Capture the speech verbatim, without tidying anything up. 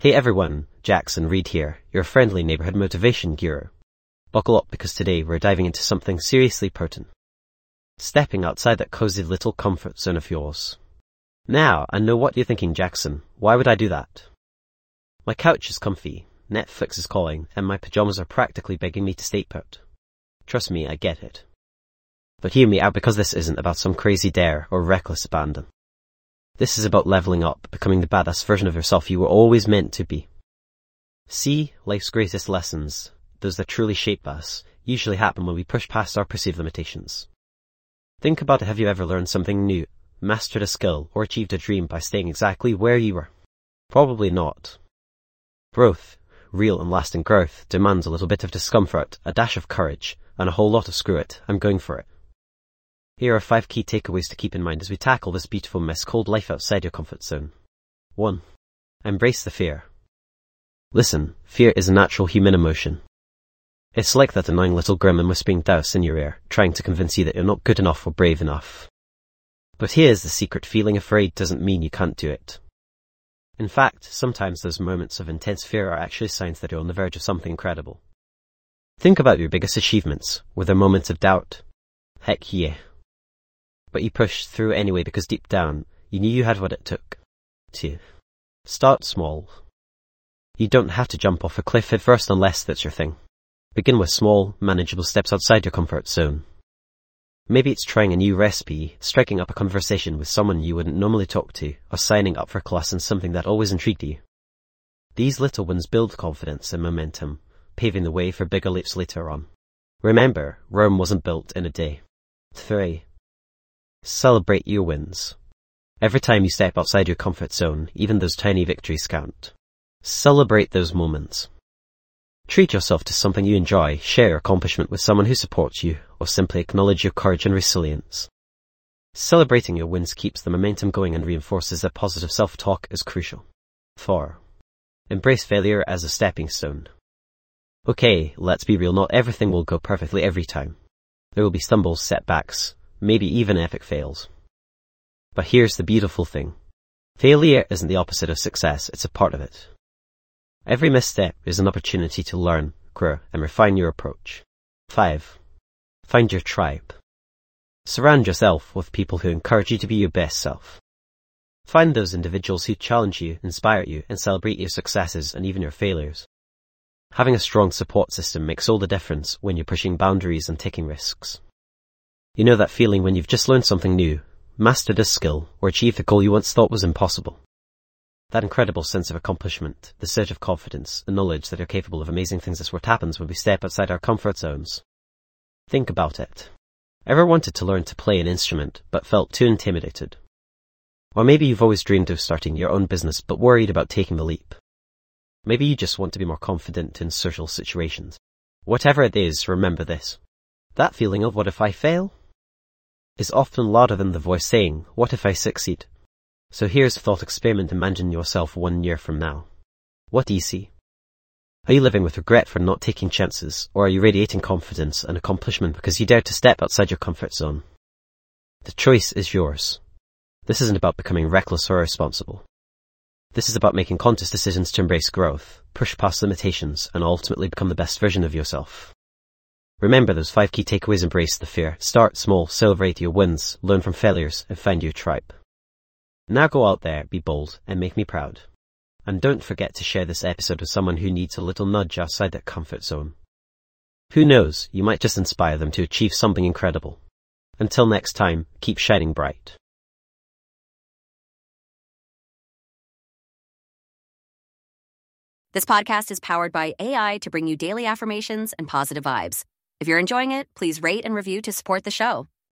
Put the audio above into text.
Hey everyone, Jackson Reed here, your friendly neighborhood motivation guru. Buckle up because today we're diving into something seriously pertinent. Stepping outside that cozy little comfort zone of yours. Now, I know what you're thinking, Jackson. Why would I do that? My couch is comfy, Netflix is calling, and my pajamas are practically begging me to stay put. Trust me, I get it. But hear me out because this isn't about some crazy dare or reckless abandon. This is about leveling up, becoming the badass version of yourself you were always meant to be. See, life's greatest lessons, those that truly shape us, usually happen when we push past our perceived limitations. Think about it, have you ever learned something new, mastered a skill, or achieved a dream by staying exactly where you were? Probably not. Growth, real and lasting growth, demands a little bit of discomfort, a dash of courage, and a whole lot of screw it, I'm going for it. Here are five key takeaways to keep in mind as we tackle this beautiful mess called life outside your comfort zone. one. Embrace the fear. Listen, fear is a natural human emotion. It's like that annoying little gremlin whispering douse in your ear, trying to convince you that you're not good enough or brave enough. But here's the secret, feeling afraid doesn't mean you can't do it. In fact, sometimes those moments of intense fear are actually signs that you're on the verge of something incredible. Think about your biggest achievements. Were there moments of doubt? Heck yeah. But you pushed through anyway because deep down, you knew you had what it took. two. Start small. You don't have to jump off a cliff at first unless that's your thing. Begin with small, manageable steps outside your comfort zone. Maybe it's trying a new recipe, striking up a conversation with someone you wouldn't normally talk to, or signing up for a class in something that always intrigued you. These little wins build confidence and momentum, paving the way for bigger leaps later on. Remember, Rome wasn't built in a day. three. Celebrate your wins. Every time you step outside your comfort zone, even those tiny victories count. Celebrate those moments. Treat yourself to something you enjoy, share your accomplishment with someone who supports you, or simply acknowledge your courage and resilience. Celebrating your wins keeps the momentum going and reinforces that positive self-talk is crucial. four. Embrace failure as a stepping stone. Okay, let's be real, not everything will go perfectly every time. There will be stumbles, setbacks, maybe even epic fails. But here's the beautiful thing. Failure isn't the opposite of success, it's a part of it. Every misstep is an opportunity to learn, grow, and refine your approach. five. Find your tribe. Surround yourself with people who encourage you to be your best self. Find those individuals who challenge you, inspire you, and celebrate your successes and even your failures. Having a strong support system makes all the difference when you're pushing boundaries and taking risks. You know that feeling when you've just learned something new, mastered a skill, or achieved a goal you once thought was impossible. That incredible sense of accomplishment, the surge of confidence, the knowledge that you're capable of amazing things is what happens when we step outside our comfort zones. Think about it. Ever wanted to learn to play an instrument, but felt too intimidated? Or maybe you've always dreamed of starting your own business, but worried about taking the leap. Maybe you just want to be more confident in social situations. Whatever it is, remember this. That feeling of what if I fail? Is often louder than the voice saying, what if I succeed? So here's a thought experiment. Imagine yourself one year from now. What do you see? Are you living with regret for not taking chances, or are you radiating confidence and accomplishment because you dared to step outside your comfort zone? The choice is yours. This isn't about becoming reckless or irresponsible. This is about making conscious decisions to embrace growth, push past limitations, and ultimately become the best version of yourself. Remember those five key takeaways. Embrace the fear, start small, celebrate your wins, learn from failures, and find your tribe. Now go out there, be bold, and make me proud. And don't forget to share this episode with someone who needs a little nudge outside that comfort zone. Who knows, you might just inspire them to achieve something incredible. Until next time, keep shining bright. This podcast is powered by A I to bring you daily affirmations and positive vibes. If you're enjoying it, please rate and review to support the show.